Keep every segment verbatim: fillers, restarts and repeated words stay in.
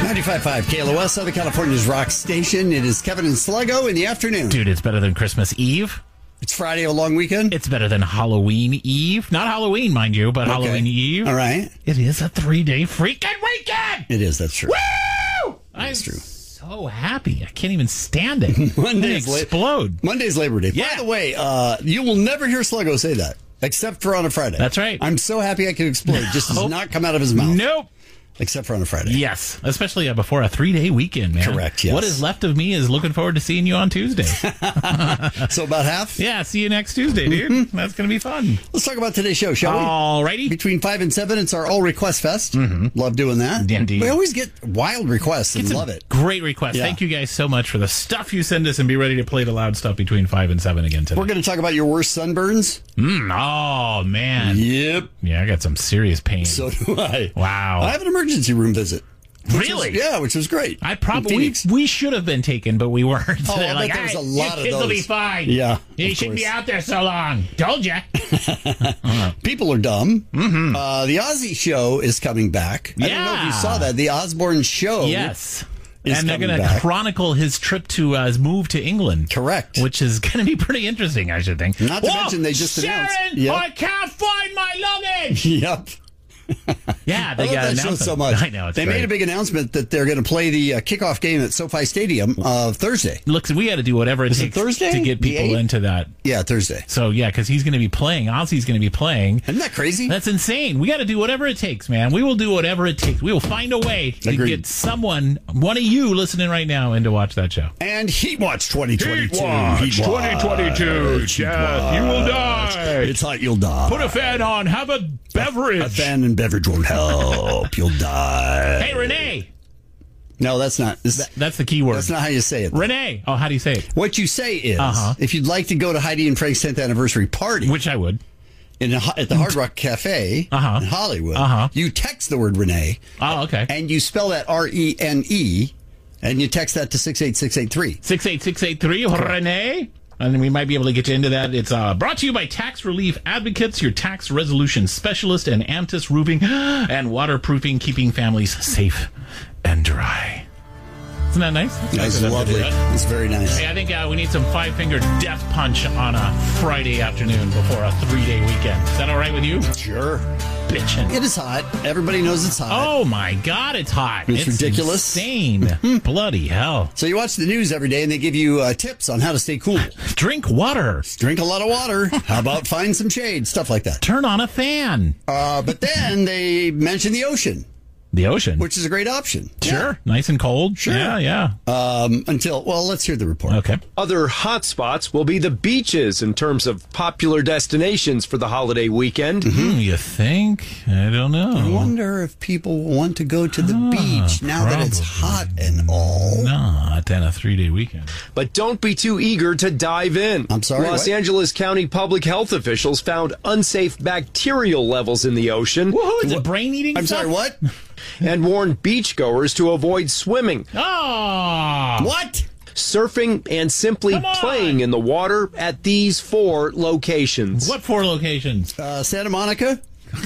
ninety-five point five K L O S, Southern California's rock station. It is Kevin and Sluggo in the afternoon. Dude, it's better than Christmas Eve. It's Friday, a long weekend. It's better than Halloween Eve. Not Halloween, mind you, but Okay. Halloween Eve. All right. It is a three-day freaking weekend. It is, that's true. Woo! That's I'm true. so happy. I can't even stand it. Monday's la- explode. Monday's Labor Day. Yeah. By the way, uh, you will never hear Sluggo say that, except for on a Friday. That's right. I'm so happy I could explode. It just does Nope. not come out of his mouth. Nope. Except for on a Friday. Yes, especially uh, before a three-day weekend, man. Correct, yes. What is left of me is looking forward to seeing you on Tuesday. So about half? Yeah, see you next Tuesday, dude. That's going to be fun. Let's talk about today's show, shall we? Alrighty. Between five and seven, it's our All Request Fest. Mm-hmm. Love doing that. Indeed. We always get wild requests and It's a love it. Great request. Yeah. Thank you guys so much for the stuff you send us, and be ready to play the loud stuff between five and seven again today. We're going to talk about your worst sunburns. Mm, oh, man. Yep. Yeah, I got some serious pain. So do I. Wow. I have an emergency room visit. Which Really? was- yeah, which was great. I In probably Phoenix. we should have been taken, but we weren't. Oh, They're I like, bet there was "Hey, a lot your of kids will be those." fine. Yeah, you of shouldn't be course. out there so long. Told ya. People are dumb. Mm-hmm. Uh, the Ozzy show is coming back. I don't know if you Yeah. saw that. The Osbourne show. Yes. is And they're coming going to back. chronicle his trip to uh, his move to England. Correct. Which is going to be pretty interesting, I should think. Not to Whoa, mention they just Sharon, announced- Yep. I can't find my luggage. Yep. Yeah, I they love got that an show announcement. so much. I know, it's they great. made a big announcement that they're going to play the uh, kickoff game at SoFi Stadium uh, Thursday. Look, we got to do whatever it Is it takes Thursday? to get The people eighth? into that. Yeah, Thursday. So, yeah, because he's going to be playing. Ozzy's going to be playing. Isn't that crazy? That's insane. We got to do whatever it takes, man. We will do whatever it takes. We will find a way to Agreed. get someone, one of you listening right now, in to watch that show. And Heat Watch twenty twenty-two. Heat Watch Heat Watch. twenty twenty-two. Heat Death, you will Watch. die. It's hot, you'll die. Put a fan on. Have a beverage. A fan and beverage won't help. You'll die. Hey, Renee. No, that's not. This, That's the key word. that's not how you say it. Renee. Oh, how do you say it? What you say is, Uh-huh. if you'd like to go to Heidi and Frank's tenth anniversary party Which I would. in a, at the Hard Rock Cafe Uh-huh. in Hollywood, Uh-huh. you text the word Renee Oh, okay. and you spell that R E N E and you text that to six eight six eight three. six eight six eight three, Renee. And then we might be able to get you into that. It's uh, brought to you by Tax Relief Advocates, your tax resolution specialist, and Amtis Roofing and Waterproofing, keeping families safe and dry. Isn't that nice? That's That's nice of them to lovely. do that. It's very nice. Hey, I think uh, we need some five-finger death punch on a Friday afternoon before a three-day weekend. Is that all right with you? Sure. Bitchin'. It is hot. Everybody knows it's hot. Oh, my God, it's hot. It's ridiculous. Insane. Bloody hell. So you watch the news every day and they give you uh, tips on how to stay cool. Drink water. Drink a lot of water. How about find some shade? Stuff like that. Turn on a fan. Uh, but then they mention the ocean, The ocean. which is a great option. Sure. Nice and cold. Sure. Yeah, yeah. Um, until, well, let's hear the report. Okay. Other hotspots will be the beaches in terms of popular destinations for the holiday weekend. Hmm, you think? I don't I know. wonder if people want to go to the beach now that it's hot and all. Not on a three-day weekend. But don't be too eager to dive in. I'm sorry, Los what? Angeles County public health officials found unsafe bacterial levels in the ocean Woohoo, is it brain-eating I'm stuff? sorry, what? and warned beachgoers to avoid swimming, Oh! What? surfing, and simply Come on. playing in the water at these four locations. What four locations? Uh, Santa Monica,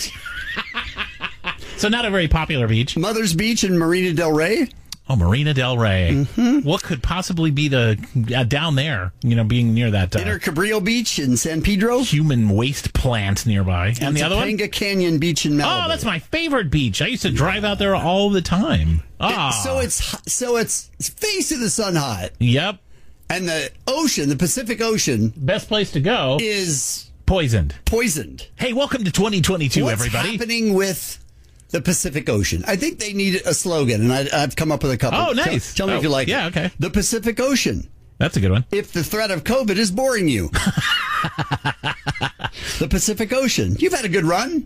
So not a very popular beach. Mother's Beach, and Marina Del Rey. Oh, Marina Del Rey. Mm-hmm. What could possibly be the uh, down there? You know, being near that uh, Inner Cabrillo Beach in San Pedro. human waste plant nearby, and, the other one. Topanga Canyon Beach in Malibu. Oh, that's my favorite beach. I used to drive out there all the time. Ah, So it's so it's face of the sun hot, yep. and the ocean, the Pacific Ocean, Best place to go. is Poisoned. poisoned. Hey, welcome to twenty twenty-two, What's everybody. happening with the Pacific Ocean? I think they need a slogan, and I, I've come up with a couple. Oh, Tell- nice. Tell, me Oh, if you like yeah, it. okay. The Pacific Ocean. That's a good one. If the threat of COVID is boring you. The Pacific Ocean. You've had a good run.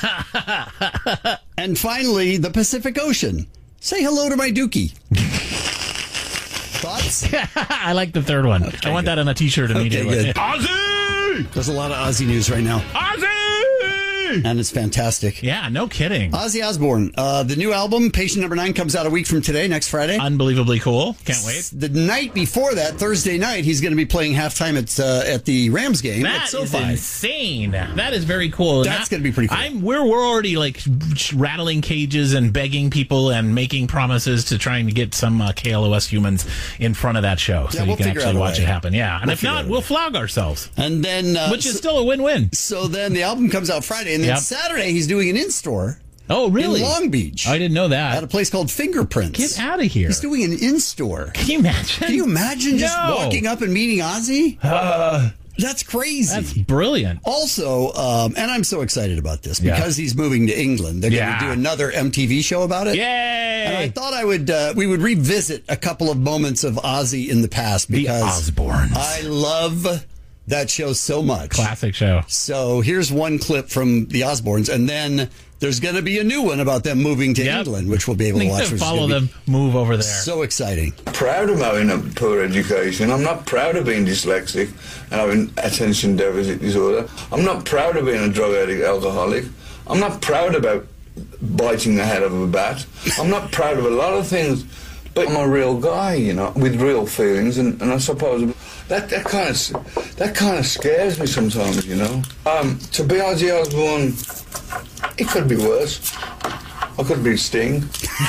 And finally, the Pacific Ocean. Say hello to my dookie. Thoughts? I like the third one. I want that on a T-shirt immediately. good. Ozzy! There's a lot of Aussie news right now. Ozzy! and it's fantastic. Yeah, no kidding. Ozzy Osbourne, uh, the new album, Patient Number Nine, comes out a week from today, next Friday. Unbelievably cool. Can't wait. The night before that, Thursday night, he's going to be playing halftime at uh, at the Rams game at That is SoFi. insane. That is very cool. That's going to be pretty cool. I'm, we're, we're already like rattling cages and begging people and making promises to trying to get some uh, K L O S humans in front of that show so Yeah, you we'll can figure actually out a watch way. it happen. Yeah. And We'll if figure out not, a we'll way. flog ourselves, And then, uh, which is so, still a win-win. so then the album comes out Friday, and then Yep. Saturday he's doing an in-store Oh, really? in Long Beach I didn't know at a that. place called Fingerprints. Get out of here. He's doing an in-store. Can you imagine? Can you imagine just No. walking up and meeting Ozzy? Uh, That's crazy. that's brilliant. Also, um, and I'm so excited about this Yeah. because he's moving to England. They're going Yeah. to do another M T V show about it. And I Yay! thought I would uh, we would revisit a couple of moments of Ozzy in the past The because Osbournes. I love that show so much. Classic show. So here's one clip from the Osbournes, and then there's going to be a new one about them moving to Yep. England, which we'll be able to Need watch. to which is follow gonna them, be move over there. So exciting. Proud of having a poor education. I'm not proud of being dyslexic and having attention deficit disorder. I'm not proud of being a drug addict, alcoholic. I'm not proud about biting the head of a bat. I'm not proud of a lot of things, but I'm a real guy, you know, with real feelings, and, and I suppose that that kind of that kind of scares me sometimes, you know. Um, to be Ozzy Osbourne, it could be worse. I could be Sting.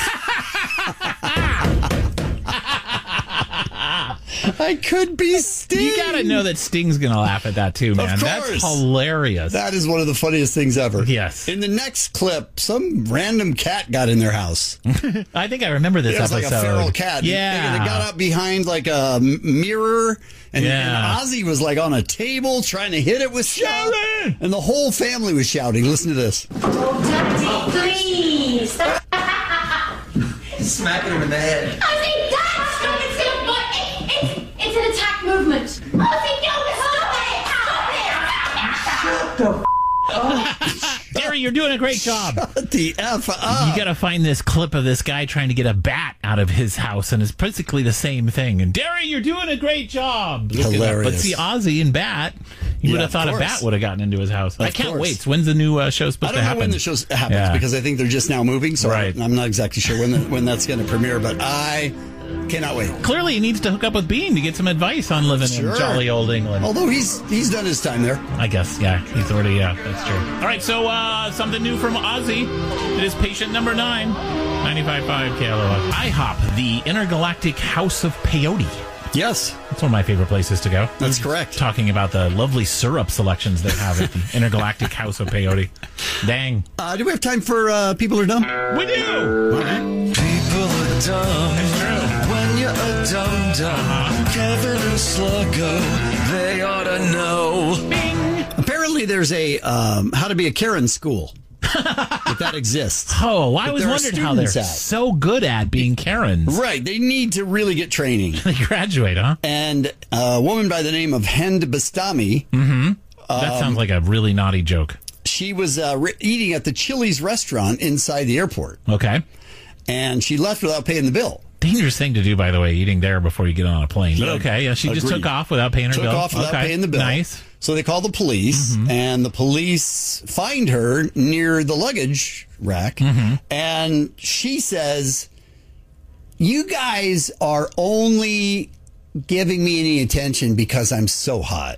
I could be Sting. You gotta know that Sting's gonna laugh at that too, man. Of That's course. hilarious. That is one of the funniest things ever. Yes. In the next clip, some random cat got in their house. I think I remember this It was episode. like a feral cat. Yeah. And it got up behind like a m- mirror. And, Yeah. and Ozzy was like on a table trying to hit it with stuff. Shouting! And the whole family was shouting. Listen to this. Oh, Daddy, please. Smacking him in the head. I think Dad, stop it, stop it. It's, it's an attack movement. I think no, stop it. Stop it. Gary, you're doing a great job. What the F up? You gotta find this clip of this guy trying to get a bat out of his house, and it's basically the same thing. And Derry, you're doing a great job. Look it up. Hilarious. But see, Ozzy and Bat, you Yeah, would have of thought a course. bat would have gotten into his house. I can't course. wait. When's the new uh, show I supposed don't to know happen? when the show happens Yeah. because I think they're just now moving. So Right. I'm not exactly sure when the, when that's going to premiere, but I cannot wait. Clearly, he needs to hook up with Bean to get some advice on living Sure. in jolly old England. Although he's he's done his time there. I guess, yeah. He's already, yeah, that's true. All right, so uh, something new from Ozzy. It is patient number nine, ninety-five point five K L O S. IHOP, the Intergalactic House of Peyote. Yes, That's one of my favorite places to go. that's correct. Talking about the lovely syrup selections they have at the Intergalactic House of Peyote. Dang. Uh, do we have time for uh, People Are Dumb? We do! People are dumb. It's true. When you're a dum dum, Kevin and Sluggo, they ought to know. Bing! Apparently, there's a um, How to Be a Karen school. If that exists. Oh, I But was there are wondering how they're students at. so good at being Karens. Right. They need to really get training. They graduate, huh? And a woman by the name of Hind Bastami, That sounds like a really naughty joke. she was uh, re- eating at the Chili's restaurant inside the airport, Okay. and she left without paying the bill. Dangerous thing to do, by the way, eating there before you get on a plane. But Yeah, okay, yeah, she just agreed. took off without paying her Took bill. off without okay. paying the bill. Nice. So they called the police, Mm-hmm. and the police find her near the luggage rack, Mm-hmm. and she says, "You guys are only giving me any attention because I'm so hot."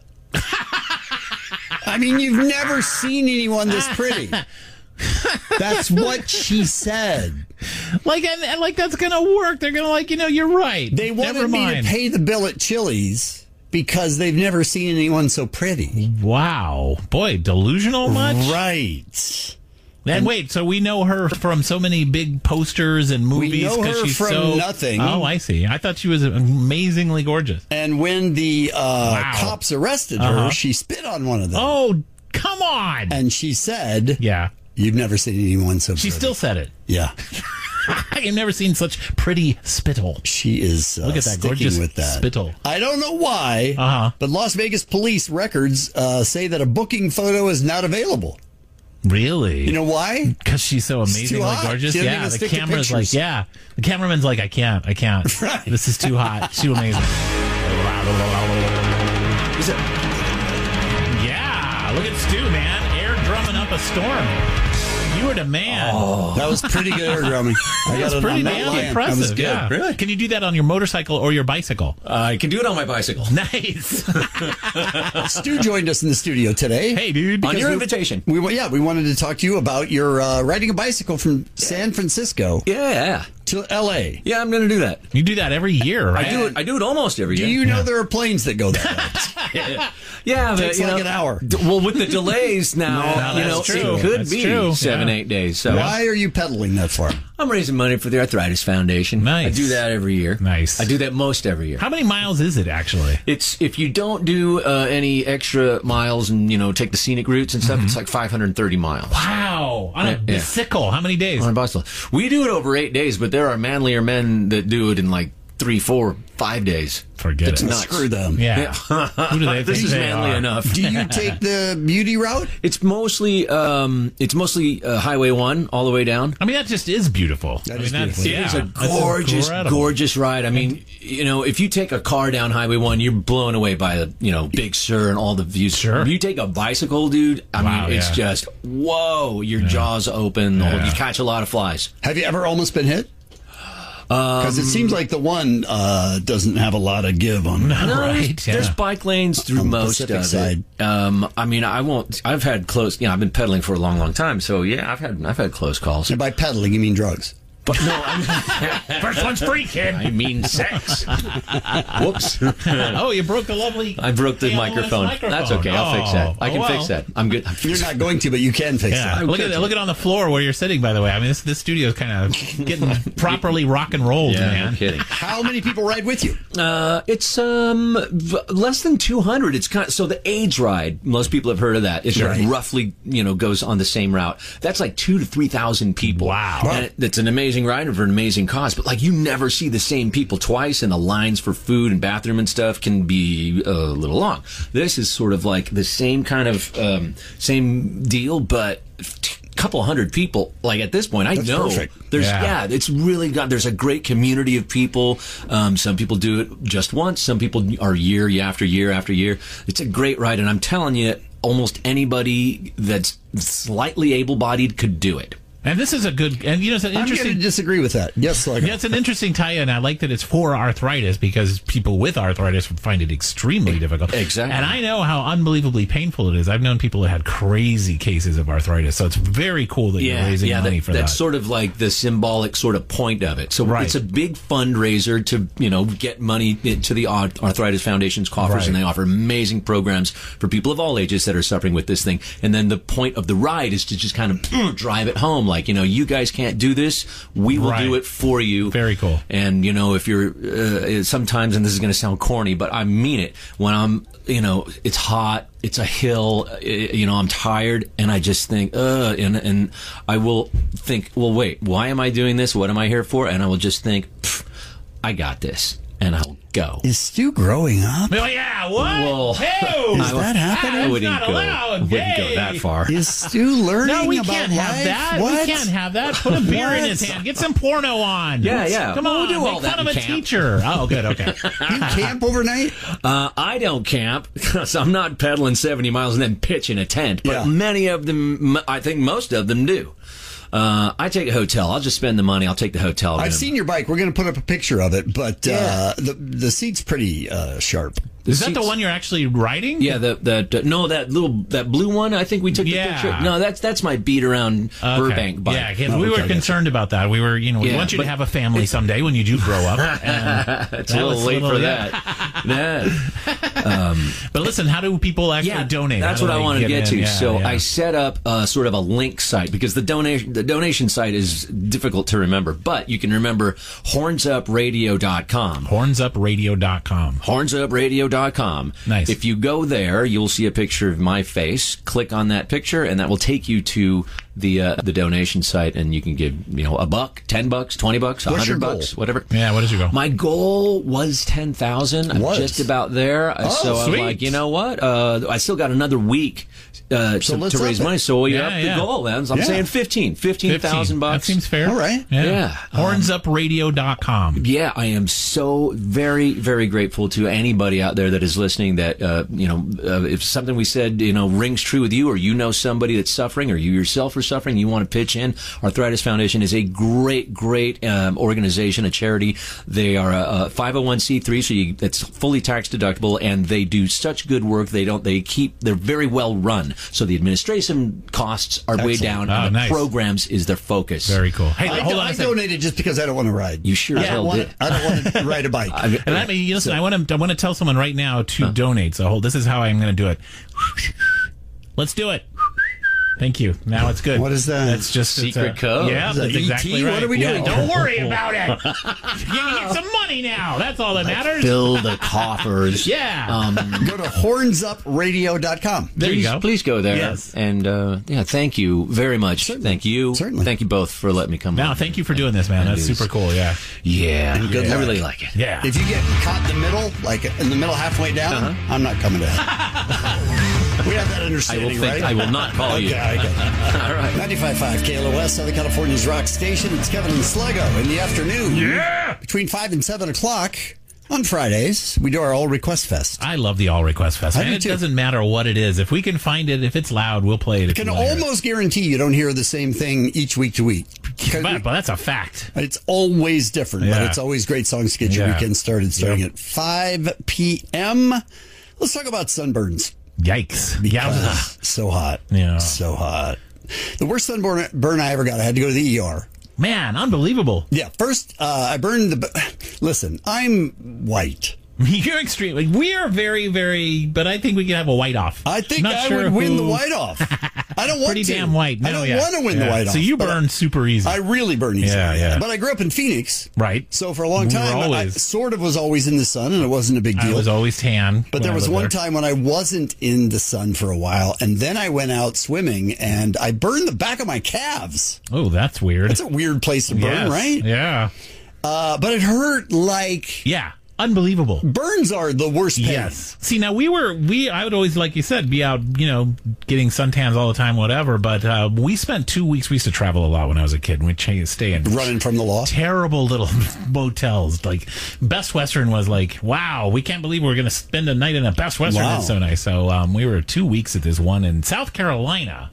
I mean, you've never seen anyone this pretty. That's what she said. Like, and, and like that's gonna work. They're gonna like, you know, you're right. They wanted Never me mind. to pay the bill at Chili's because they've never seen anyone so pretty. Wow, boy, delusional much? Right. And wait, so we know her from so many big posters and movies know because her she's from so nothing. Oh, I see. I thought she was amazingly gorgeous. And when the uh, Wow. cops arrested her, Uh-huh. she spit on one of them. Oh, come on. And she said, Yeah, "You've never seen anyone so she pretty." still said it. Yeah. I've never seen such pretty spittle. She is uh, Look at that sticking gorgeous with that. spittle. I don't know why, Uh-huh. but Las Vegas police records uh, say that a booking photo is not available. Really? You know why? Because she's so amazingly hot. gorgeous. She doesn't Yeah, even the stick to camera's pictures. like, yeah. The cameraman's like, I can't, I can't. Right. This is too hot. Too amazing. Is it? Yeah, look at Stu, man. Air drumming up a storm. You were the man. Oh, that was pretty good air drumming. I That's got it pretty on that damn line. impressive. That was good. Yeah. Really? Can you do that on your motorcycle or your bicycle? Uh, I can do it on my bicycle. Nice. Stu joined us in the studio today. Hey, dude. On your we- invitation. We wa- yeah, we wanted to talk to you about your uh, riding a bicycle from San Francisco Yeah. to L A. Yeah, I'm going to do that. You do that every year, right? I do it. I do it almost every Do year. you know there are planes that go that way? Yeah, but Takes you like know, an hour. d- Well, with the delays now, No, you know, that's true. it could That's be true. seven, Yeah. eight days. So Why are you pedaling that far? I'm raising money for the Arthritis Foundation. Nice. I do that every year. Nice. I do that most every year. How many miles is it, actually? It's if you don't do uh, any extra miles and you know take the scenic routes and stuff, Mm-hmm. it's like five hundred thirty miles. Wow. On a Yeah. bicycle. How many days? On a bicycle. We do it over eight days, but there are manlier men that do it in like three, four, five days. Forget It's it. nuts. Screw them. Yeah. Who do they think This is they manly are? enough. Do you take the beauty route? It's mostly um, it's mostly uh, Highway One all the way down. I mean, that just is beautiful. That I mean, is that's, beautiful. yeah, It's a that's gorgeous, incredible. gorgeous ride. I mean, you know, if you take a car down Highway One, you're blown away by the, you know, Big Sur and all the views. Sure. If you take a bicycle, dude, I Wow, mean, it's yeah. just, whoa, your jaws open. the whole- Yeah. You catch a lot of flies. Have you ever almost been hit? Because it seems like the one uh, doesn't have a lot of give on. No, No, right. there's yeah. bike lanes through On the most Pacific of side. it. Um, I mean, I won't. I've had close. You know, I've been pedaling for a long, long time. So yeah, I've had I've had close calls. And by pedaling, you mean drugs. But no, I First one's free, kid. mean, I mean sex. Whoops. Oh, you broke the lovely. I broke the A L S microphone. microphone. That's okay. I'll fix that. I Oh, can well. fix that. I'm good. You're not going to, but you can fix Yeah, that. look at look at on the floor where you're sitting. By the way, I mean this this studio is kind of getting properly rock and rolled, Yeah, man. no kidding. How many people ride with you? Uh, it's um v- less than two hundred. It's kind of, so the age ride. Most people have heard of that. It's Right. roughly you know goes on the same route. That's like two to three thousand people. Wow. And it, it's an amazing ride and for an amazing cause. But like you never see the same people twice, and the lines for food and bathroom and stuff can be a little long. This is sort of like the same kind of um, same deal, but. Couple hundred people, like at this point, I That's know perfect. there's Yeah. yeah. it's really got there's a great community of people. Um, some people do it just once, some people are year after year after year. It's a great ride, and I'm telling you, almost anybody that's slightly able-bodied could do it. And this is a good, and you know, it's an I'm going interesting. to disagree with that. Yes, like Yeah, it's an interesting tie-in. I like that it's for arthritis because people with arthritis would find it extremely difficult. Exactly. And I know how unbelievably painful it is. I've known people that had crazy cases of arthritis, so it's very cool that you're raising money that, for that's that. sort of like the symbolic sort of point of it. So Right. it's a big fundraiser to you know get money into the Arth- Arthritis Foundation's coffers, Right. and they offer amazing programs for people of all ages that are suffering with this thing. And then the point of the ride is to just kind of drive it home, like you know, you guys can't do this, we will Right. do it for you. Very cool. And you know, if you're uh, sometimes, and this is going to sound corny, but I mean it. When I'm, you know, it's hot, it's a hill, uh, you know, I'm tired, and I just think, uh, and and I will think, well, wait, why am I doing this? What am I here for? And I will just think, pfft, I got this, and I'll go. is Stu growing up? Oh, yeah, what? Well, Hey, Is that happening? I wouldn't not go. allowed. I wouldn't go Hey. that far. Is Stu learning No, we about can't have life? that. What? We can't have that. Put a beer in What? his hand. Get some porno on. Yeah, yeah. Come Well, on, we'll do all make that fun of in a camp. teacher. Oh, good, okay. You camp overnight? Uh, I don't camp because I'm not pedaling seventy miles and then pitching a tent. But Yeah. many of them, m- I think most of them do. Uh, I take a hotel. I'll just spend the money. I'll take the hotel. I've room. seen your bike. We're going to put up a picture of it, but Yeah. uh, the the seat's pretty uh, sharp. Is that the seats- one you're actually riding? Yeah, the the no, that little that blue one. I think we took the Yeah. picture. No, that's that's my beat around Okay. Burbank bike. Yeah, 'cause Oh, we okay, were gotcha. concerned about that. We were, you know, we Yeah, want you but- to have a family someday when you do grow up. And It's that a little was late for yeah. that. Yeah. But listen, how do people actually donate? That's How do what I they wanted to get in? to. Yeah, so yeah. I set up uh, sort of a link site because the donation the donation site is difficult to remember, but you can remember horns up radio dot com. horns up radio dot com. horns up radio dot com. Nice. If you go there, you'll see a picture of my face. Click on that picture, and that will take you to the uh, the donation site, and you can give you know a buck, ten bucks, twenty bucks, a What's your hundred goal? bucks, whatever. Yeah, what is your goal? My goal was ten thousand. I'm Was. just about there. Oh, so I'm sweet. like, you know what? Uh, I still got another week uh, So to, let's to raise up it. money. So you're Yeah, up the yeah. goal, then. So I'm Yeah. saying fifteen, fifteen thousand bucks. That seems fair. All right. Yeah. Yeah. horns up radio dot com. Yeah, I am so very, very grateful to anybody out there that is listening that, uh, you know, uh, if something we said, you know, rings true with you, or you know somebody that's suffering, or you yourself are suffering, you want to pitch in, Arthritis Foundation is a great, great um, organization, a charity. They are a, a five oh one c three, so you, it's fully tax deductible, and they do such good work. They don't, they keep, they're very well run. So the administration costs are way Excellent. down, Oh, and the nice. programs is their focus. Very cool. Hey, I, hold do- on a I second. donated just because I don't want to ride. You sure I as don't hell want did. to, I don't want to ride a bike. I mean, And let me listen. I want to. I want to tell someone right now to donate. So hold. This is how I'm going to do it. Let's do it. Thank you. Now it's good. What is that? That's just it's Secret a- code? Yeah, Is that that's E T? exactly right. What are we Yeah, doing? Don't worry about it. Give me get some money now. That's all that matters. Fill the coffers. Yeah. Um, Go to horns up radio dot com. there please, you go. Please go there. Yes. And uh, yeah, thank you very much. Thank you. Certainly. Thank you both for letting me come. No, on. thank you for doing this, man. That That's is- super cool. Yeah. Yeah, good I luck. really like it. Yeah. If you get caught in the middle, like in the middle halfway down, Uh-huh. I'm not coming down. We have that I will understanding, think. right? I will not call you. Okay, okay. All right. ninety-five point five K L O S, Southern California's rock station. It's Kevin and Sluggo in the afternoon. Yeah. Between five and seven o'clock on Fridays, we do our All Request Fest. I love the All Request Fest. I Man, do it too. doesn't matter what it is. If we can find it, if it's loud, we'll play it. I If can you wanna hear it. almost guarantee you don't hear the same thing each week to week. Because But, but that's a fact. it's always different, but Yeah. it's always great songs to get your Yeah. weekend started, starting at five p.m. Let's talk about sunburns. Yikes. Because Yowza. so hot. Yeah. So hot. The worst sunburn burn I ever got, I had to go to the E R. Man, unbelievable. Yeah, first, uh, I burned the. Listen, I'm white. You're extreme. Like, we are very, very, but I think we can have a white off. I think Not I sure would win who- the white off. I don't want Pretty to. damn white. No, I don't yeah. want to win the Yeah. white off. So you but burn super easy. I really burn easy. Yeah, yeah. But I grew up in Phoenix. Right. So for a long We were time, I always- sort of was always in the sun, and it wasn't a big I deal. was always tan. But when there I was lived one there. time when I wasn't in the sun for a while, and then I went out swimming, and I burned the back of my calves. Oh, that's weird. That's a weird place to burn, Yes. right? Yeah. Uh, but it hurt like Yeah. Unbelievable. burns are the worst pain. Yes. See, now we were, we, I would always, like you said, be out, you know, getting suntans all the time, whatever. But uh, we spent two weeks, we used to travel a lot when I was a kid. We'd ch- stay in Running from the law. terrible little motels. Like, Best Western was like, wow, we can't believe we're going to spend a night in a Best Western. Wow. It's so nice. So um, we were two weeks at this one in South Carolina.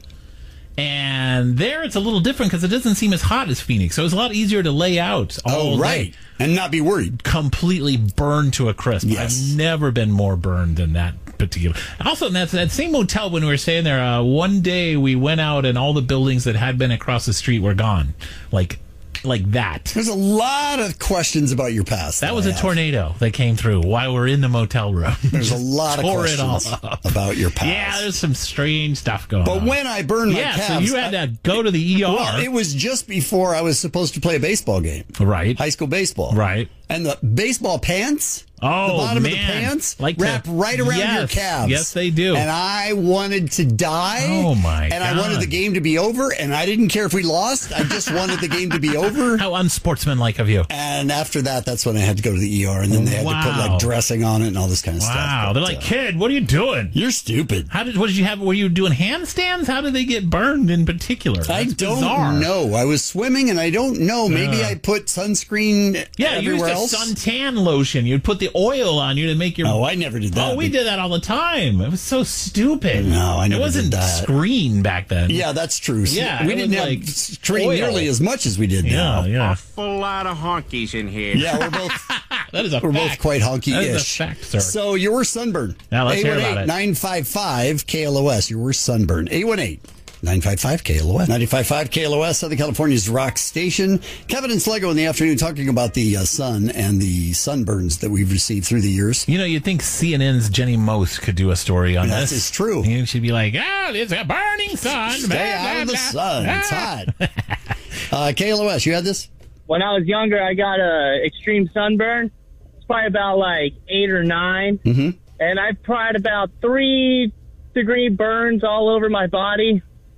And there it's a little different because it doesn't seem as hot as Phoenix. So it's a lot easier to lay out all Oh, right. day. And not be worried. Completely burned to a crisp. Yes. I've never been more burned than that particular. Also, in that, that same motel when we were staying there, uh, one day we went out and all the buildings that had been across the street were gone. Like, like that. There's a lot of questions about your past. That was I a have. tornado that came through while we're in the motel room. There's a Just lot of tore it all questions up. about your past. Yeah, there's some strange stuff going But on. when I burned my yeah, so calves, you had I- to go to the E R. well, it was just before I was supposed to play a baseball game, right. high school baseball. Right. And the baseball pants, Oh, the bottom man. of the pants, Like to- wrap right around your Yes. calves. Yes, they do. And I wanted to die. Oh, my And I wanted God. the game to be over, and I didn't care if we lost. I just wanted the game to be over. How unsportsmanlike of you. And after that, that's when I had to go to the E R, and then they had to put Wow. like dressing on it and all this kind of stuff. Wow. But, They're like, uh, kid, what are you doing? you're stupid. How did, what did you have? Were you doing handstands? How did they get burned in particular? I That's don't bizarre. know. I was swimming, and I don't know. Maybe I put sunscreen Yeah, you used everywhere a else. suntan lotion. You'd put the oil on you to make your. Oh, I never did that. Oh, we did that all the time. It was so stupid. No, I never It wasn't did that. screen back then. Yeah, that's true. Yeah, we it didn't was have like screen oil. nearly as much as we did yeah, now. yeah. Full lot of honkies in here. Yeah, we're both That is a we're fact. both quite That is a honky-ish. fact, sir. So your worst sunburn. Now, let's hear about it. nine five five K L O S. Your worst sunburn. eight one eight nine five five K L O S. ninety-five point five K L O S, Southern California's rock station. Kevin and Sluggo in the afternoon talking about the uh, sun and the sunburns that we've received through the years. You know, you'd think C N N's Jenny Most could do a story on That this. is true. And she'd be like, oh, it's a burning sun. Stay blah, out of blah, the blah. sun. It's Ah. hot. Uh, K L O S, you had this? When I was younger, I got a extreme sunburn. It's probably about like eight or nine. Mm-hmm. And I've probably had about three degree burns all over my body.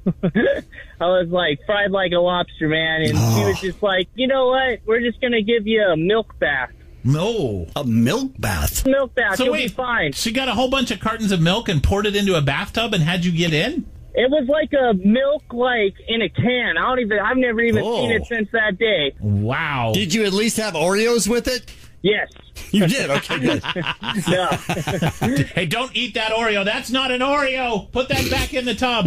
I was like fried like a lobster, man. And Oh. she was just like, you know what? We're just going to give you a milk bath. No. A milk bath? Milk bath. So You'll wait, be fine. she got a whole bunch of cartons of milk and poured it into a bathtub and had you get in? It was like a milk, like, in a can. I don't even, I've never even Oh. seen it since that day. Wow. Did you at least have Oreos with it? Yes. You did? Okay, good. No. Hey, don't eat that Oreo. That's not an Oreo. Put that back in the tub.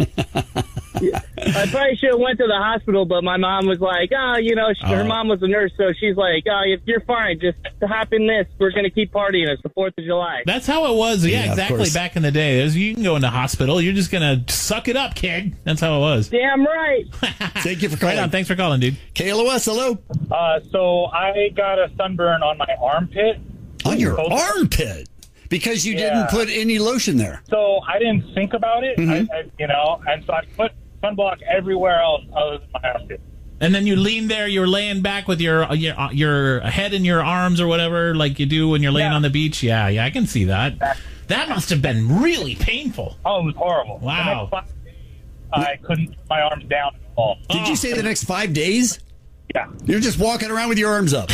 I probably should have went to the hospital, but my mom was like, oh, you know, she, her Oh. mom was a nurse, so she's like, oh, if you're fine, just hop in this. We're going to keep partying. It's the fourth of July. That's how it was. Yeah, Yeah, of exactly. course. Back in the day, There's- you can go into hospital. You're just gonna suck it up, kid. That's how it was. Damn right. Thank you for Right calling. on. Thanks for calling, dude. K L O S, hello. Uh, so I got a sunburn on my armpit. On your Both- armpit? Because you Yeah. didn't put any lotion there. So I didn't think about it, Mhm. I, I, you know, and so I put sunblock everywhere else other than my armpit. And then you lean there. You're laying back with your your your head in your arms or whatever, like you do when you're laying Yeah. on the beach. Yeah, yeah, I can see that. That must have been really painful. Oh, it was horrible. Wow. The next five days, I couldn't put my arms down at all. Did you say the next five days? Yeah. You're just walking around with your arms up.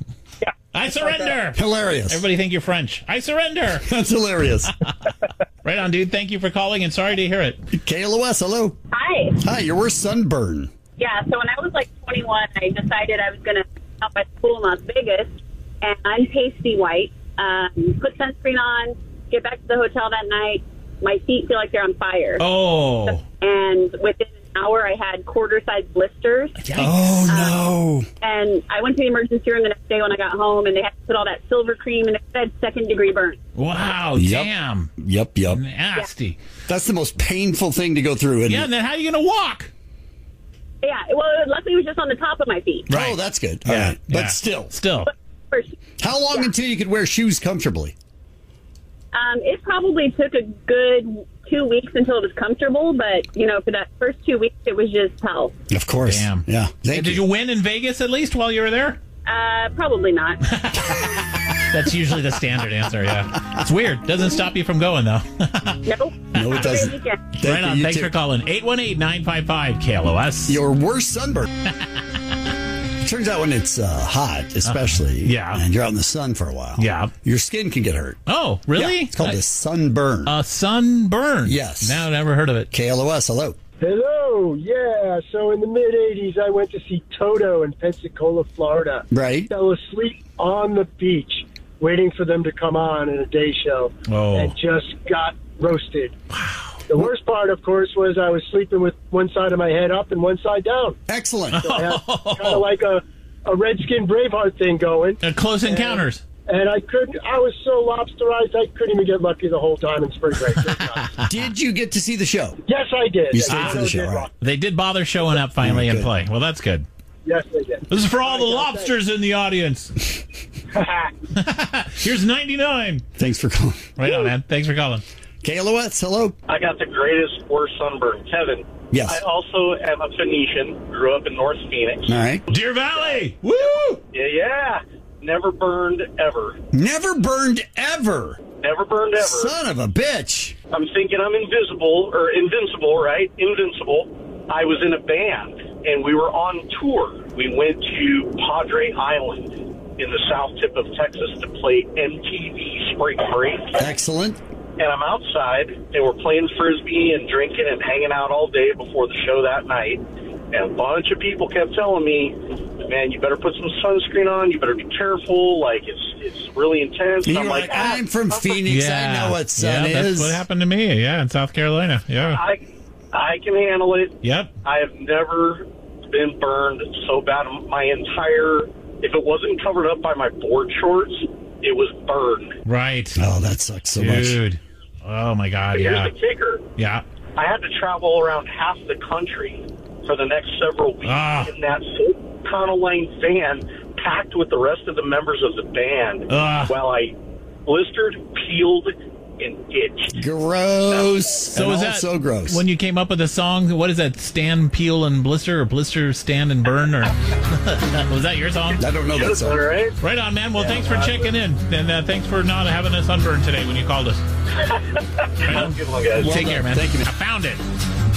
I surrender. Hilarious. Everybody think you're French. I surrender. That's hilarious. Right on, dude. Thank you for calling, and sorry to hear it. K L O S, hello. Hi. Hi, your worst sunburn. Yeah, so when I was like twenty-one, I decided I was going to help my school in Las Vegas, and I'm pasty white, um, put sunscreen on, get back to the hotel that night. My feet feel like they're on fire. Oh. And within an hour, I had quarter-sized blisters. Oh, no. And I went to the emergency room the next day when I got home, and they had to put all that silver cream, and it said second-degree burn. Wow. Yep. Damn. Yep, yep. Nasty. That's the most painful thing to go through. Isn't Yeah, it? and then how are you going to walk? Yeah, well, luckily it was just on the top of my feet. Right. Oh, that's good. All Yeah, right. But yeah. still. Still. First, How long Yeah. until you could wear shoes comfortably? Um, it probably took a good two weeks until it was comfortable, but, you know, for that first two weeks, it was just hell. Of course. Damn. Yeah. And Thank did you. you win in Vegas at least while you were there? Uh, probably not. That's usually the standard answer, yeah. It's weird. Doesn't stop you from going, though. Nope. No, it doesn't. Have a great weekend. Thank right you. on. You Thanks too. for calling. eight one eight, nine five five, K L O S. Your worst sunburn. Turns out when it's uh, hot, especially, Uh, yeah. and you're out in the sun for a while, Yeah. your skin can get hurt. Oh, really? Yeah, it's called I- a sunburn. A sunburn. Yes. No, never heard of it. K L O S, hello. Hello, yeah. So in the mid eighties, I went to see Toto in Pensacola, Florida. Right. Fell asleep on the beach, waiting for them to come on in a day show, Oh. and just got roasted. Wow. The worst part, of course, was I was sleeping with one side of my head up and one side down. Excellent. So I had kind of like a, a Redskin Braveheart thing going. Uh, close encounters. And I couldn't, I was so lobsterized, I couldn't even get lucky the whole time in spring break. Did you get to see the show? Yes, I did. You And stayed for Toto the show, did all rock. right. They did bother showing up finally Very and good. play. Well, that's good. Yes, they did. This is for all the lobsters in the audience. Here's ninety-nine. Thanks for calling. Right on, man. Thanks for calling. K L O S, hello. I got the greatest worst sunburn, Kevin. Yes. I also am a Phoenician. Grew up in North Phoenix. All right. Deer Valley. Woo! Yeah, yeah. Never burned ever. Never burned ever. Never burned ever. Son of a bitch. I'm thinking I'm invisible or invincible, right? Invincible. I was in a band and we were on tour. We went to Padre Island in the south tip of Texas to play M T V Spring Break. Excellent. And I'm outside, and we're playing Frisbee and drinking and hanging out all day before the show that night. And a bunch of people kept telling me, man, you better put some sunscreen on. You better be careful. Like, it's it's really intense. You're I'm like, ah, I'm from Phoenix. I know what sun yeah, is. That's what happened to me. Yeah, in South Carolina. Yeah. I, I can handle it. Yep. I have never been burned so bad. My entire, if it wasn't covered up by my board shorts, it was burned. Right. Oh, that sucks so much. Dude. Oh, my God. But Yeah. here's the kicker. Yeah. I had to travel around half the country for the next several weeks Ah. in that full Econoline van packed with the rest of the members of the band Ah. while I blistered, peeled, and itched. Gross. So And is all that so gross? when you came up with the song? What is that? Stand, peel, and blister, or blister, stand, and burn? Or was that your song? I don't know that song. All right. Right on, man. Well, thanks for checking in, and uh, thanks for not having a sunburn today when you called us. Right on. Good one, guys. Take care, man. Thank you, man. I found it.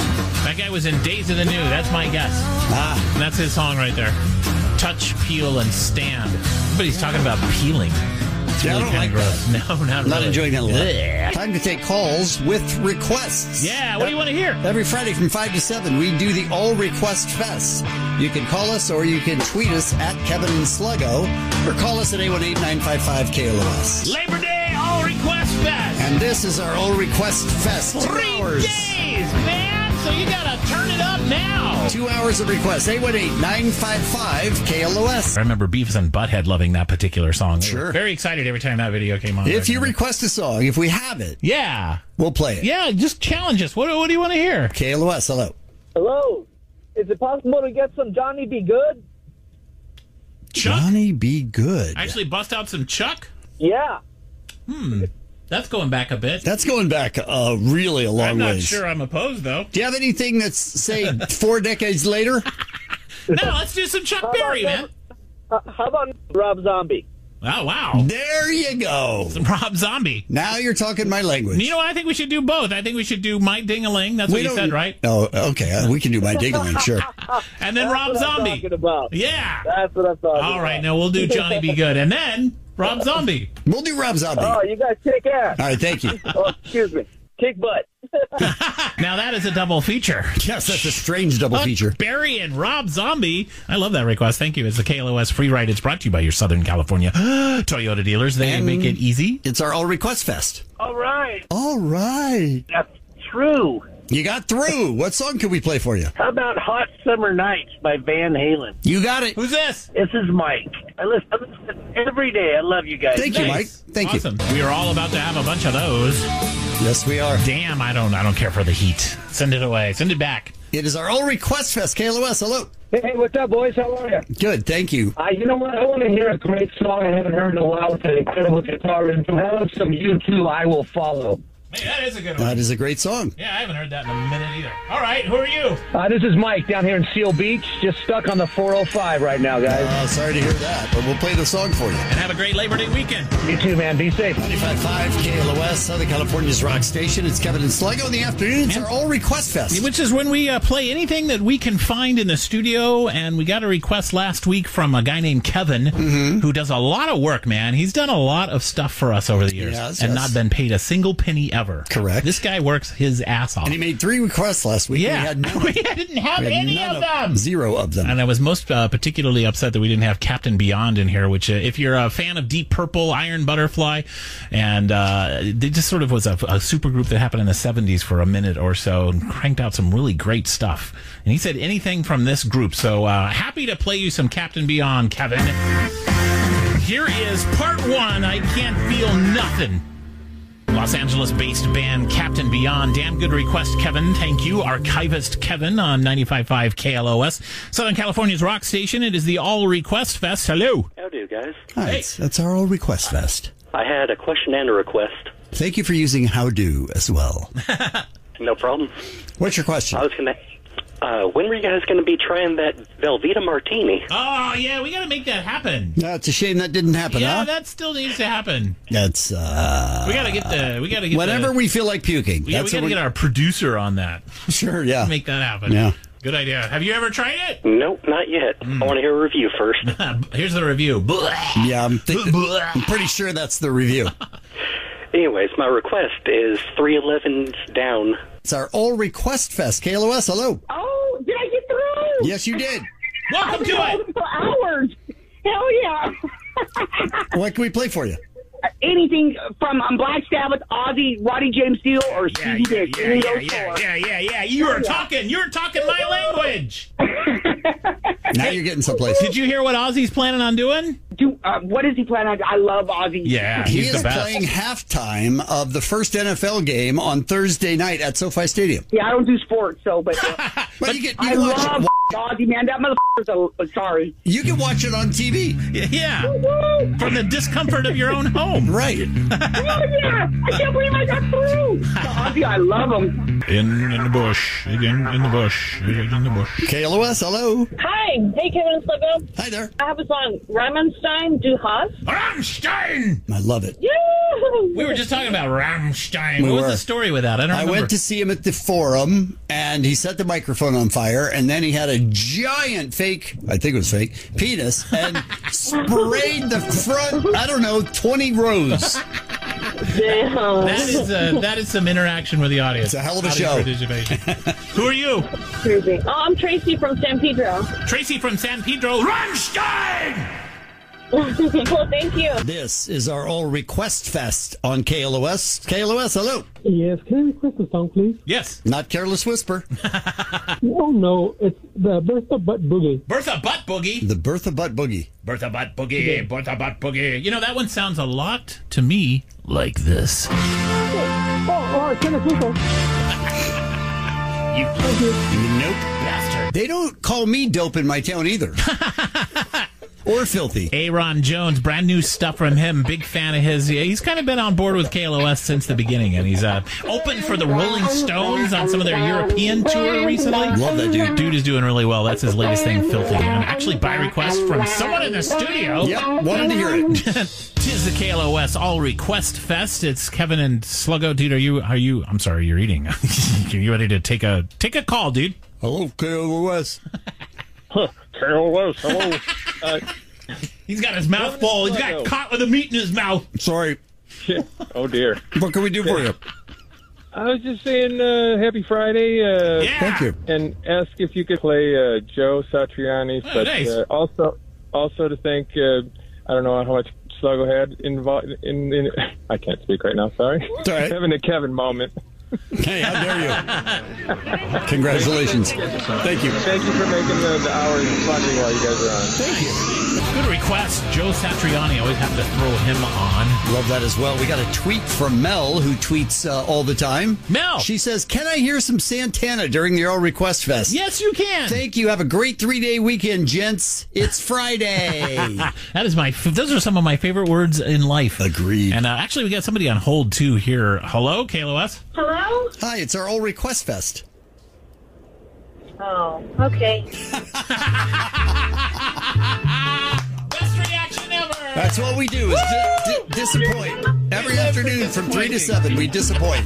That guy was in Days of the New. That's my guess. Ah. And that's his song right there. Touch, peel, and stand. But he's talking about peeling. It's Yeah, I really don't kind like of gross. No, not Not really. enjoying that a lot. Blech. Time to take calls with requests. Yeah, what do you want to hear? Every Friday from five to seven, we do the All Request Fest. You can call us or you can tweet us at Kevin and Sluggo or call us at eight one eight, nine five five, K L O S. Labor Day All Request Fest. And this is our All Request Fest. Two Three hours. days, man. So you got to turn it up now. Two hours of requests. eight one eight, nine five five, K L O S. I remember Beavis and Butthead loving that particular song. They Sure. were very excited every time that video came on. If you request a song, if we have it, yeah, we'll play it. Yeah, just challenge us. What, what do you want to hear? K L O S, hello. Hello. Is it possible to get some Johnny Be Good? Chuck? Johnny Be Good. Actually bust out some Chuck? Yeah. Hmm. That's going back a bit. That's going back uh, really a long I'm not ways. sure I'm opposed, though. Do you have anything that's, say, four decades later? No, let's do some Chuck Berry, man. Uh, how about Rob Zombie? Oh, wow. There you go. Some Rob Zombie. Now you're talking my language. You know what? I think we should do both. I think we should do My Ding-a-Ling. That's We what you don't- said, right? Oh, okay. Uh, we can do my ding-a-ling, sure. And then That's Rob what I'm Zombie. talking about. Yeah. That's what I'm talking about. All right, now we'll do Johnny Be Good. And then Rob Zombie. We'll do Rob Zombie. Oh, you guys kick ass. All right, thank you. Oh, excuse me. Kick butt. Now that is a double feater. Yes, that's a strange double Chuck feature. Berry and Rob Zombie. I love that request. Thank you. It's the K L O S free ride. It's brought to you by your Southern California Toyota dealers. They And make it easy. It's our All Request Fest. All right. All right. That's true. You got through. What song can we play for you? How about Hot Summer Nights by Van Halen? You got it. Who's this? This is Mike. I listen, I listen every day. I love you guys. Thank you, Mike. Thank you. Awesome. We are all about to have a bunch of those. Yes, we are. Damn, I don't I don't care for the heat. Send it away. Send it back. It is our All Request Fest. K L O S, hello. Hey, what's up, boys? How are you? Good, thank you. Uh, you know what? I want to hear a great song I haven't heard in a while with an incredible guitar. And how about some U two, I Will Follow? Hey, that is a good one. That is a great song. Yeah, I haven't heard that in a minute either. All right, who are you? Uh, this is Mike down here in Seal Beach. Just stuck on the four oh five right now, guys. Oh, sorry to hear that, but we'll play the song for you. And have a great Labor Day weekend. You too, man. Be safe. ninety-five point five K L O S, Southern California's rock station. It's Kevin and Sluggo in the afternoon. It's our All Request Fest. Which is when we uh, play anything that we can find in the studio. And we got a request last week from a guy named Kevin, Mm-hmm. who does a lot of work, man. He's done a lot of stuff for us over the years Yes, and yes. not been paid a single penny ever. Correct. This guy works his ass off. And he made three requests last week. Yeah. We had none. We didn't have We had any none of them. Zero of them. And I was most uh, particularly upset that we didn't have Captain Beyond in here, which, uh, if you're a fan of Deep Purple, Iron Butterfly, and uh, they just sort of was a, a super group that happened in the seventies for a minute or so and cranked out some really great stuff. And he said anything from this group. So uh, happy to play you some Captain Beyond, Kevin. Here is part one, I Can't Feel Nothing. Los Angeles-based band Captain Beyond. Damn good request, Kevin. Thank you. Archivist Kevin on ninety-five point five K L O S. Southern California's rock station. It is the All Request Fest. Hello. How do you guys? Hi, Hey. it's- that's our All Request Fest. I had a question and a request. Thank you for using How Do as well. No problem. What's your question? I was gonna. Uh, when were you guys gonna be trying that Velveeta Martini? Oh, yeah, we got to make that happen. No, it's a shame that didn't happen, Yeah, huh? that still needs to happen. That's, uh... We got to get the. We got to get. Whenever the, we feel like puking. Yeah, we that's got to what get our producer on that. Sure, yeah. Make that happen. Yeah. Good idea. Have you ever tried it? Nope, not yet. I want to hear a review first. Here's the review. Yeah, I'm, think- I'm pretty sure that's the review. Anyways, my request is three elevens down. It's our All Request Fest. K L O S, hello. Oh, did I get through? Yes, you did. Welcome I've been to it. holding for hours. Hell yeah. What can we play for you? Anything from um, Black Sabbath, Ozzy, Roddy James Dio, or Yeah, Stevie yeah, Nicks. yeah, Any of yeah, those yeah, four. yeah, yeah, yeah. You were talking. You were talking my language. Now you're getting someplace. Did you hear what Ozzy's planning on doing? Do, uh, what is he planning on? I love Ozzy. Yeah, He he's is the best. playing halftime of the first N F L game on Thursday night at SoFi Stadium. Yeah, I don't do sports, so, but, uh, But you, get, you, I can watch love it, Ozzy, man. That motherfucker's a, sorry. you can watch it on T V. Yeah, from the discomfort of your own home. Right. Oh, yeah. I can't believe I got through. Ozzy, I love him. In in the bush, in in the bush, in the bush. K L O S, hello. Hi. Hey, Kevin and Sluggo. Hi there. I have a song, Rammstein, Du Hast. Rammstein! I love it. Yeah. We were just talking about Rammstein. We what were. was the story with that? I don't I remember. went to see him at the Forum, and he set the microphone on fire, and then he had a giant fake, I think it was fake, penis, and sprayed the front, I don't know, twenty rows. Damn. That is uh, that is some interaction with the audience. It's a hell of a Audience show. participation. Who are you? Creepy. Oh, I'm Tracy from San Pedro. Tracy from San Pedro. Rammstein! Well, thank you. This is our all request fest on K L O S. K L O S, hello. Yes, can I request a song, please? Yes. Not Careless Whisper. Oh, no, it's the Bertha Butt Boogie. Bertha Butt Boogie. The Bertha Butt Boogie. Bertha Butt Boogie. Bertha Butt Boogie. You know, that one sounds a lot to me like this. Oh, oh, Careless Whisper. You, you nope. bastard. They don't call me dope in my town either. Or filthy. Aaron Jones, brand new stuff from him. Big fan of his. Yeah, he's kind of been on board with K L O S since the beginning, and he's uh, open for the Rolling Stones on some of their European tour recently. Love that dude. Dude is doing really well. That's his latest thing, Filthy. And actually, by request from someone in the studio. Yep, wanted to hear it. Tis the K L O S All Request Fest. It's Kevin and Sluggo. Dude, are you? Are you? I'm sorry, you're eating. Are you ready to take a take a call, dude? Hello, K L O S. K L O S, hello. Uh, He's got his mouth full. He's got caught with a meat in his mouth. Sorry. Oh, dear. What can we do for you? I was just saying uh, happy Friday. Uh, Yeah. Thank you. And ask if you could play uh, Joe Satriani. Oh, but nice. uh, also, also to thank, uh, I don't know how much Sluggo had involved in, in. I can't speak right now, sorry. It's all right. Having a Kevin moment. Hey, how dare you? Congratulations. Thank you. Thank you for making the, the hours funny while you guys are on. Thank you. Good request. Joe Satriani. Always have to throw him on. Love that as well. We got a tweet from Mel, who tweets uh, all the time. Mel. She says, can I hear some Santana during the All Request Fest? Yes, you can. Thank you. Have a great three-day weekend, gents. It's Friday. That is my. Those are some of my favorite words in life. Agreed. And uh, actually, we got somebody on hold too here. Hello, K L O S. Hello? Hi, it's our All Request Fest. Oh, okay. Best reaction ever. That's what we do, is di- di- disappoint. Every afternoon from three to seven, we disappoint.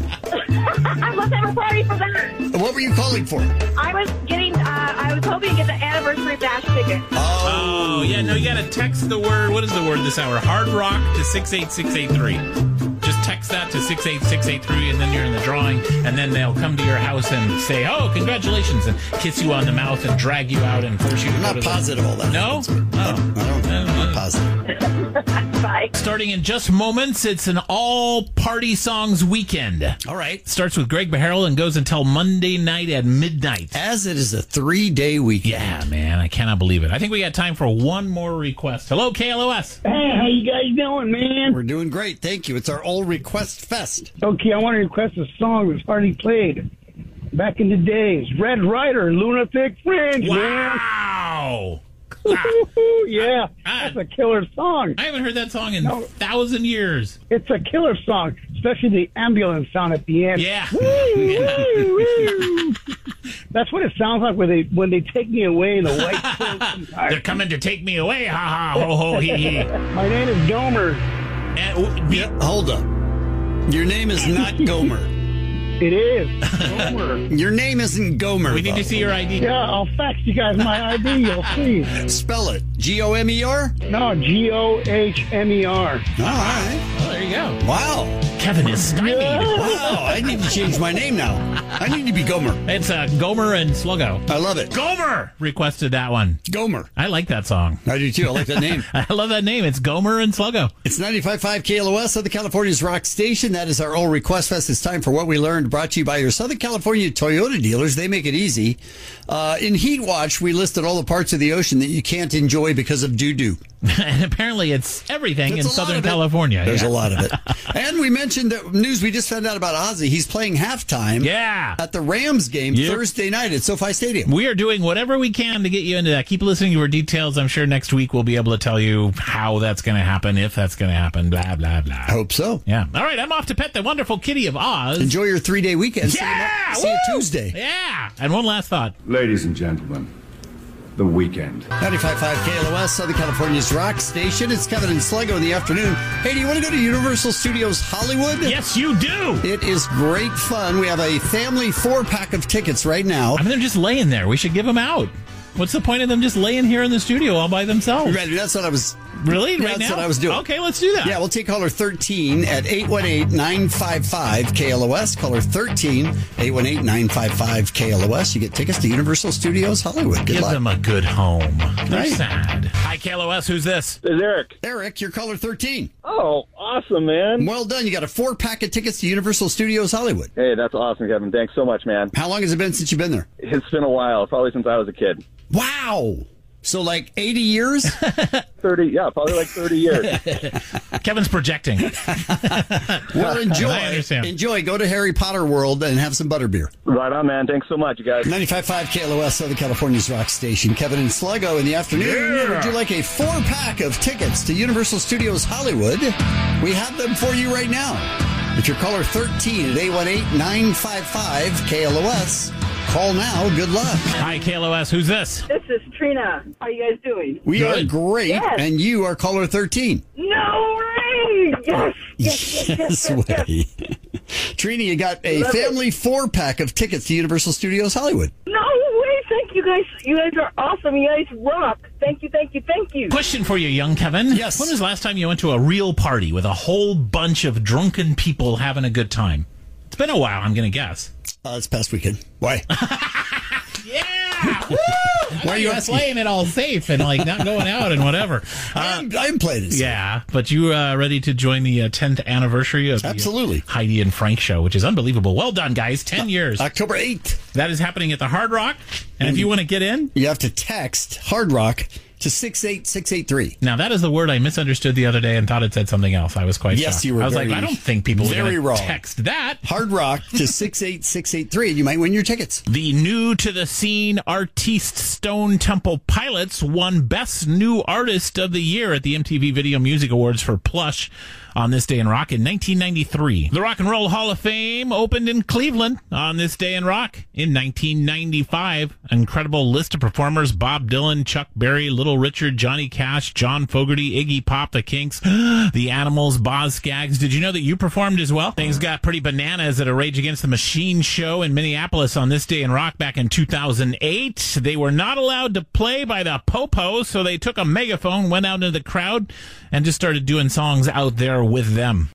I was ever sorry for that. What were you calling for? I was getting, uh, I was hoping to get the anniversary bash ticket. Oh, yeah. No, you got to text the word. What is the word this hour? Hard Rock to six eight six eight three. Just text that to six eight six eight three, and then you're in the drawing, and then they'll come to your house and say, oh, congratulations, and kiss you on the mouth and drag you out and force you to I'm go not to positive all that. No? happens, but I don't, I don't, I'm not positive. Bye. Starting in just moments, it's an all-party songs weekend. All right. Starts with Greg Beharrell and goes until Monday night at midnight. As it is a three-day weekend. Yeah, man, I cannot believe it. I think we got time for one more request. Hello, K L O S. Hey, how you guys doing, man? We're doing great. Thank you. It's our All Request Fest. Okay, I want to request a song that's already played back in the days. Red Rider, Lunatic Fringe, Wow. man. Yeah, that's a killer song. I haven't heard that song in No. a thousand years. It's a killer song, especially the ambulance sound at the end. Yeah. Woo, woo, woo. That's what it sounds like when they when they take me away in the white coat sometimes. They're coming to take me away. Ha ha, ho ho, hee hee. My name is Gomer. And, w- be- Yeah, hold up. Your name is not Gomer. It is. Gomer. Your name isn't Gomer. we need to though. see your I D. Yeah, I'll fax you guys my I D. You'll see. Spell it. G O M E R? No, G O H M E R. All right. Oh, there you go. Wow. Kevin is stymied. Wow. I need to change my name now. I need to be Gomer. It's uh, Gomer and Sluggo. I love it. Gomer requested that one. Gomer. I like that song. I do too. I like that name. I love that name. It's Gomer and Sluggo. It's ninety-five point five K L O S, Southern California's rock station. That is our All Request Fest. It's time for What We Learned, brought to you by your Southern California Toyota dealers. They make it easy. Uh, in Heat Watch, we listed all the parts of the ocean that you can't enjoy because of doo-doo. And apparently it's everything There's in a lot Southern of it. California. There's Yeah. a lot of it. And we mentioned that news we just found out about Ozzy. He's playing halftime Yeah. at the Rams game Yep. Thursday night at SoFi Stadium. We are doing whatever we can to get you into that. Keep listening to our details. I'm sure next week we'll be able to tell you how that's going to happen, if that's going to happen, blah, blah, blah. I hope so. Yeah. All right, I'm off to pet the wonderful kitty of Oz. Enjoy your three-day weekend. Yeah! See you, see you Woo! Tuesday. Yeah. And one last thought. Ladies and gentlemen, the weekend. ninety-five point five K L O S, Southern California's rock station. It's Kevin and Sluggo in the afternoon. Hey, do you want to go to Universal Studios Hollywood? Yes, you do. It is great fun. We have a family four-pack of tickets right now. I mean, they're just laying there. We should give them out. What's the point of them just laying here in the studio all by themselves? Right, that's what I was... Really? Yeah, right that's now? what I was doing. Okay, let's do that. Yeah, we'll take caller thirteen at eight one eight, nine five five, K L O S. Caller thirteen, eight one eight, nine five five, K L O S. You get tickets to Universal Studios Hollywood. Good Give luck. them a good home. They're Right. sad. Hi, K L O S. Who's this? It's Eric. Eric, you're caller thirteen. Oh, awesome, man. Well done. You got a four-pack of tickets to Universal Studios Hollywood. Hey, that's awesome, Kevin. Thanks so much, man. How long has it been since you've been there? It's been a while, probably since I was a kid. Wow. So like eighty years? thirty, yeah, probably like thirty years. Kevin's projecting. Well, enjoy. I understand. Enjoy. Go to Harry Potter World and have some butterbeer. Right on, man. Thanks so much, you guys. ninety-five point five K L O S, Southern California's rock station. Kevin and Sluggo in the afternoon. Yeah. Would you like a four-pack of tickets to Universal Studios Hollywood? We have them for you right now. If you're caller thirteen at eight one eight, nine five five, K L O S, call now. Good luck. Hi, K L O S. Who's this? This is Trina. How you guys doing? We Good. are great, Yes. and you are caller thirteen. No way! Yes! Yes, yes, yes, yes, yes. way. Trina, you got a Love it. family four-pack of tickets to Universal Studios Hollywood. No way! Thank you guys. You guys are awesome. You guys rock. Thank you, thank you, thank you. Question for you, young Kevin. Yes. When was the last time you went to a real party with a whole bunch of drunken people having a good time? It's been a while, I'm going to guess. Uh, it's past weekend. Why? Yeah! Woo! Why are you You're asking? playing it all safe and like not going out and whatever. I'm, I'm playing it. Yeah, but you uh, ready to join the uh, tenth anniversary of Absolutely. the uh, Heidi and Frank show, which is unbelievable. Well done, guys. ten years. October eighth. That is happening at the Hard Rock. And if you want to get in, You have to text Hard Rock to six eight six eight three. now that is the word I misunderstood the other day and thought it said something else. I was quite Yes, shocked. you were I was very- like, I don't think people are very going wrong. to text that. Hard Rock to six eight six eight three, and you might win your tickets. The new to the scene artiste Stone Temple Pilots won Best New Artist of the Year at the M T V Video Music Awards for Plush on this day in rock in nineteen ninety-three. The Rock and Roll Hall of Fame opened in Cleveland on this day in rock in nineteen ninety-five. Incredible list of performers: Bob Dylan, Chuck Berry, Little Richard, Johnny Cash, John Fogerty, Iggy Pop, The Kinks, The Animals, Boz Scaggs. Did you know that you performed as well? Things got pretty bananas at a Rage Against the Machine show in Minneapolis on this day in rock back in two thousand eight. They were not allowed to play by the Popo, so they took a megaphone, went out into the crowd, and just started doing songs out there with them.